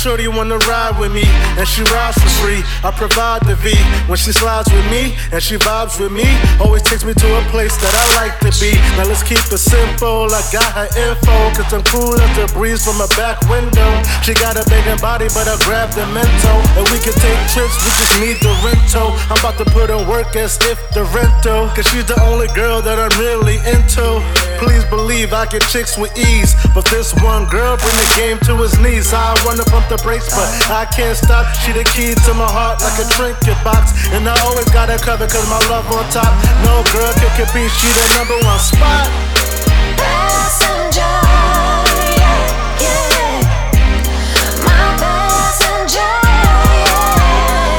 shorty wanna ride with me, and she rides for free. I provide the V when she slides with me, and she vibes with me. Always takes me to a place that I like to be. Now let's keep it simple, I got her info, cause I'm cool as the breeze from a back window. She got a big body, but I grab the mental. And we can take trips, we just need the rental. I'm about to put in work as if the rental, cause she's the only girl that I'm really into. Please believe I get chicks with ease, but this one girl bring the game to his knees. I wanna pump the brakes, but I can't stop. She the key to my heart like a trinket box, and I always got her covered cause my love on top. No girl can compete, she the number one spot. Passenger, yeah, yeah. My passenger, yeah.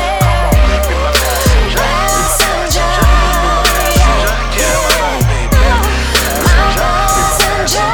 Passenger, yeah, yeah. My passenger.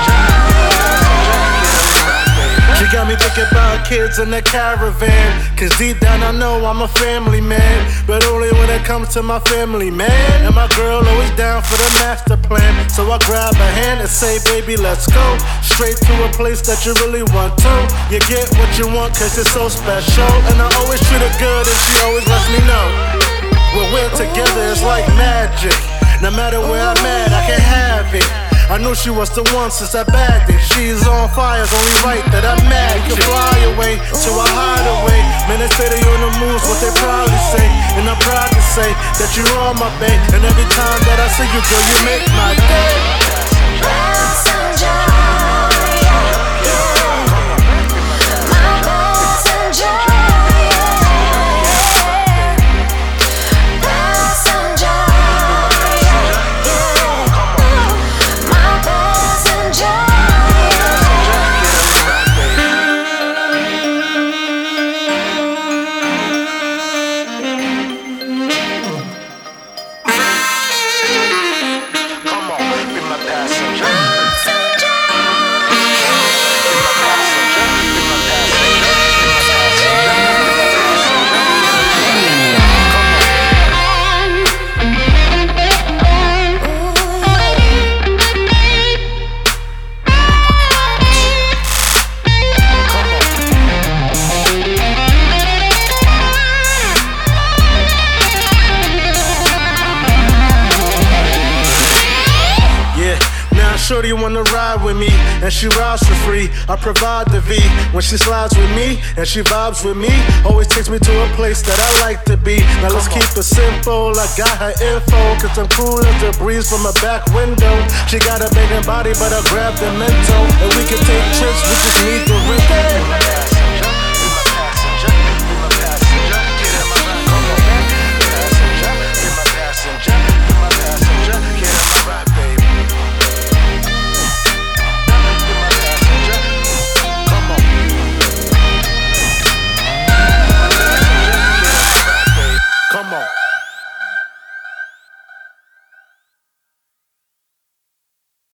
She got me thinking about kids in the caravan, cause deep down I know I'm a family man, but only when it comes to my family, man. And my girl always down for the master plan, so I grab her hand and say, baby, let's go straight to a place that you really want to. You get what you want cause it's so special, and I always treat her good and she always lets me know. When we're together it's like magic. No matter where I'm at, I can have it. I knew she was the one since I bagged it. She's on fire, it's only right that I'm mad. You can fly away, so I hide away. Man, they say they on the moon's what they proudly say, and I'm proud to say that you're on my bae. And every time that I see you, girl, you make my day. Passenger, yeah, yeah. My passenger, yeah, yeah. Passenger, yeah, yeah. My passenger, yeah. Come on, be my passenger. Shorty wanna ride with me, and she rides for free. I provide the V when she slides with me, and she vibes with me. Always takes me to a place that I like to be. Now let's keep it simple, I got her info, cause I'm cool as the breeze from a back window. She got a big body, but I grab the mental, and we can take trips, we just need the rental.